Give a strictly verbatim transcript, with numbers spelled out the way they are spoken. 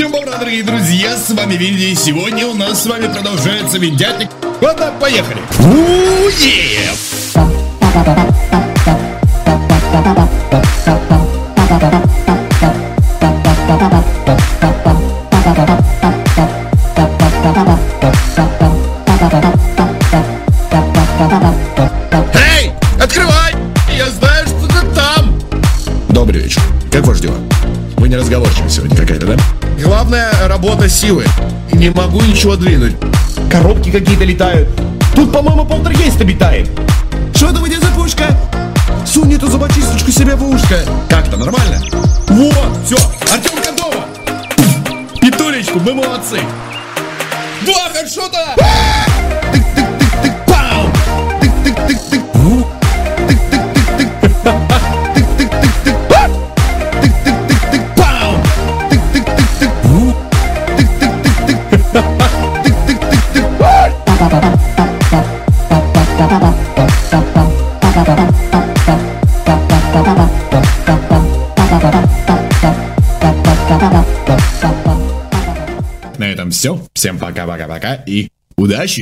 Всем доброго, дорогие друзья, с вами Винди, и сегодня у нас с вами продолжается Виндятник. Ладно, поехали. У-е! Эй, открывай! Я знаю, что ты там. Добрый вечер. Как ваши дела? Вы не разговорчивы сегодня какая-то, да? Главная работа силы. Не могу ничего двинуть. Коробки какие-то летают. Тут, по-моему, полтергейст обитает. Что это у тебя за пушка? Сунь эту зубочисточку себе в ушко. Как-то нормально? Вот, все, Артем готово. Петулечку, мы молодцы. Два хедшота! Тык-тык-тык-тык, пау! Тык-тык-тык-тык. Тык-тык-тык-тык. Тык-тык-тык-тык. Тык-тык-тык-тык, пау! Тык-тык-тык-тык. Тык-тык-тык-тык. Тык-тык-тык-тык. На этом все. Всем пока-пока-пока и удачи!